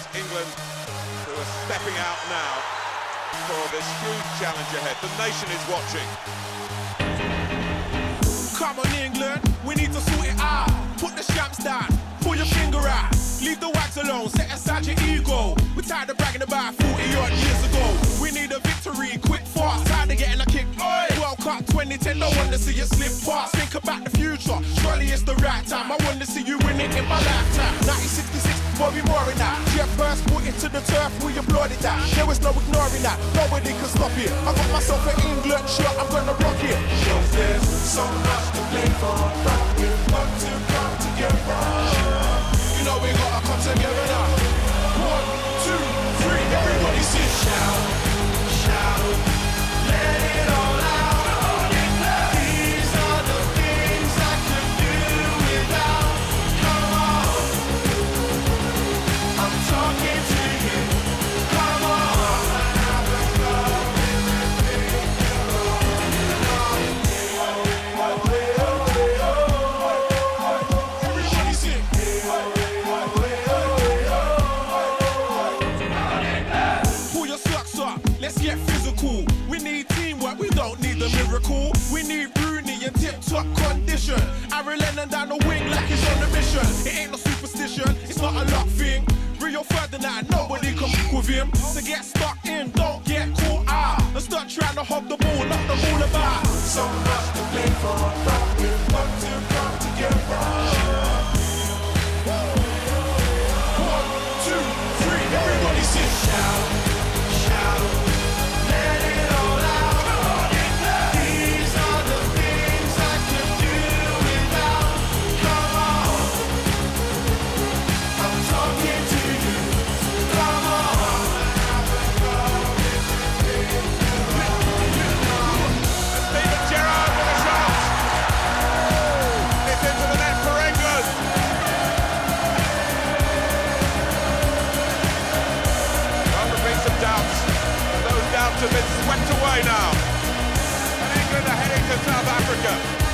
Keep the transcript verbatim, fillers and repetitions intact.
England, who are stepping out now for this huge challenge ahead. The nation is watching. Come on, England, we need to sort it out. Put the shamps down, pull your finger out. Leave the wags alone, set aside your ego. We're tired of bragging about forty odd years ago. We need a victory, quick, fast, tired of getting a kick. World Cup twenty ten, I want to see you slip past. Think about the future, surely it's the right time. I want to see you win it in my lifetime. nineteen sixty-six, Bobby Moore in that. Jeff Hurst put it to the turf, we applauded that. There was no ignoring that, nobody can stop it. I got myself an England shirt, I'm gonna rock it. Shows there's so much to play for, but we've got to come together. You know we gotta come together now. One, two, three, everybody sing. Shout, shout, let it all out. These are the things I could do without. Come on, I'm talking to you. Come on, everybody sing. Pull your socks up, let's get physical. We need teamwork, we don't need a miracle. We need Rooney in tip-top condition. Aaron Lennon down the wing like he's on a mission. It ain't no superstition, it's not a luck thing. Rio Ferdinand, nobody can fuck with him. So get stuck in, don't get caught out. And start trying to hog the ball, knock the ball about. so much to play for, but we've got to come together. One, two, three, everybody sing. Shout, shout, let it all out. These are the things I could do without. Come on, I'm talking to you. Come on, Steven Gerrard with a shot. It's into the net for England. Well, there've been some doubts. Those doubts have been swept away now. And England are heading to South Africa.